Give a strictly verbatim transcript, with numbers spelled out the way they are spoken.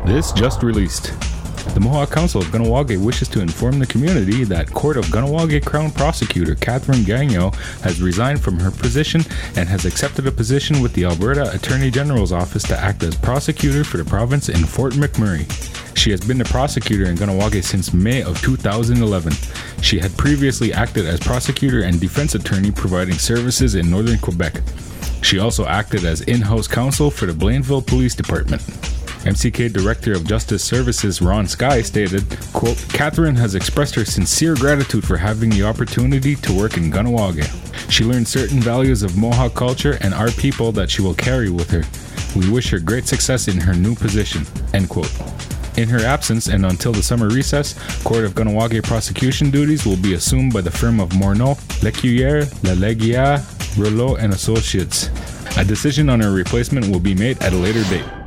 This just released. The Mohawk Council of Kahnawake wishes to inform the community that Court of Kahnawake Crown Prosecutor Catherine Gagnon has resigned from her position and has accepted a position with the Alberta Attorney General's Office to act as prosecutor for the province in Fort McMurray. She has been the prosecutor in Kahnawake since May of two thousand eleven. She had previously acted as prosecutor and defense attorney providing services in northern Quebec. She also acted as in-house counsel for the Blainville Police Department. M C K Director of Justice Services Ron Sky stated, quote, Catherine has expressed her sincere gratitude for having the opportunity to work in Kahnawake. She learned certain values of Mohawk culture and our people that she will carry with her. We wish her great success in her new position, end quote. In her absence and until the summer recess, Court of Kahnawake prosecution duties will be assumed by the firm of Morneau, Lecuyer, Lalegia, Rouleau and Associates. A decision on her replacement will be made at a later date.